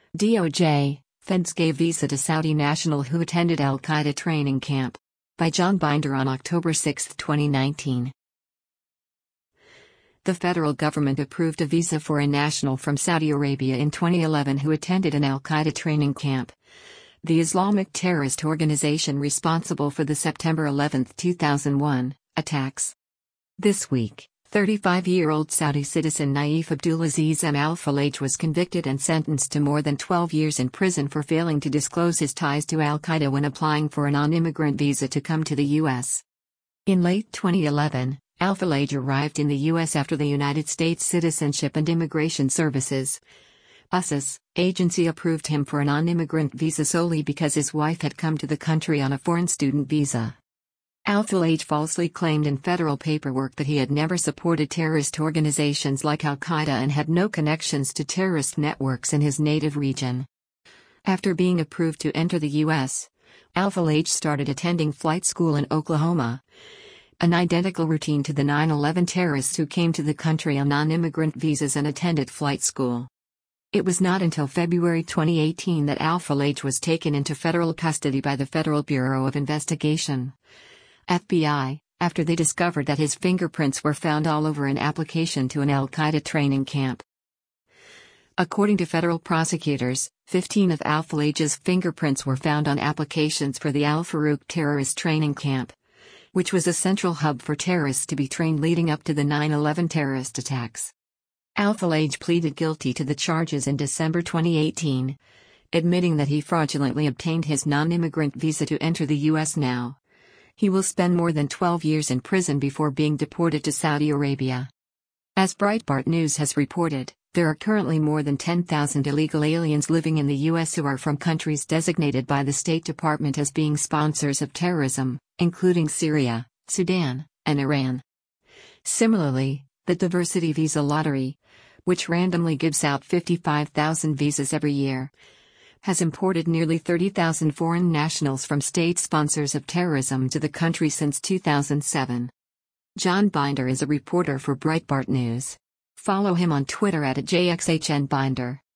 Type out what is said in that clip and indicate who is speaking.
Speaker 1: DOJ, Feds gave visa to Saudi national who attended al-Qaeda training camp. By John Binder on October 6, 2019. The federal government approved a visa for a national from Saudi Arabia in 2011 who attended an al-Qaeda training camp, the Islamic terrorist organization responsible for the September 11, 2001, attacks. This week, 35-year-old Saudi citizen Naif Abdulaziz M. Al-Falaj was convicted and sentenced to more than 12 years in prison for failing to disclose his ties to al-Qaeda when applying for a non-immigrant visa to come to the U.S. In late 2011, Al-Falaj arrived in the U.S. after the United States Citizenship and Immigration Services (USCIS) agency approved him for a non-immigrant visa solely because his wife had come to the country on a foreign student visa. Al-Falaj falsely claimed in federal paperwork that he had never supported terrorist organizations like al-Qaeda and had no connections to terrorist networks in his native region. After being approved to enter the U.S., Al-Falaj started attending flight school in Oklahoma, an identical routine to the 9/11 terrorists who came to the country on non-immigrant visas and attended flight school. It was not until February 2018 that Al-Falaj was taken into federal custody by the Federal Bureau of Investigation (FBI), after they discovered that his fingerprints were found all over an application to an al-Qaeda training camp. According to federal prosecutors, 15 of Al-Falaj's fingerprints were found on applications for the Al-Farouq terrorist training camp, which was a central hub for terrorists to be trained leading up to the 9/11 terrorist attacks. Al-Falaj pleaded guilty to the charges in December 2018, admitting that he fraudulently obtained his non-immigrant visa to enter the U.S. Now, he will spend more than 12 years in prison before being deported to Saudi Arabia. As Breitbart News has reported, there are currently more than 10,000 illegal aliens living in the U.S. who are from countries designated by the State Department as being sponsors of terrorism, including Syria, Sudan, and Iran. Similarly, the Diversity Visa Lottery, which randomly gives out 55,000 visas every year, has imported nearly 30,000 foreign nationals from state sponsors of terrorism to the country since 2007. John Binder is a reporter for Breitbart News. Follow him on Twitter @JXHNBinder.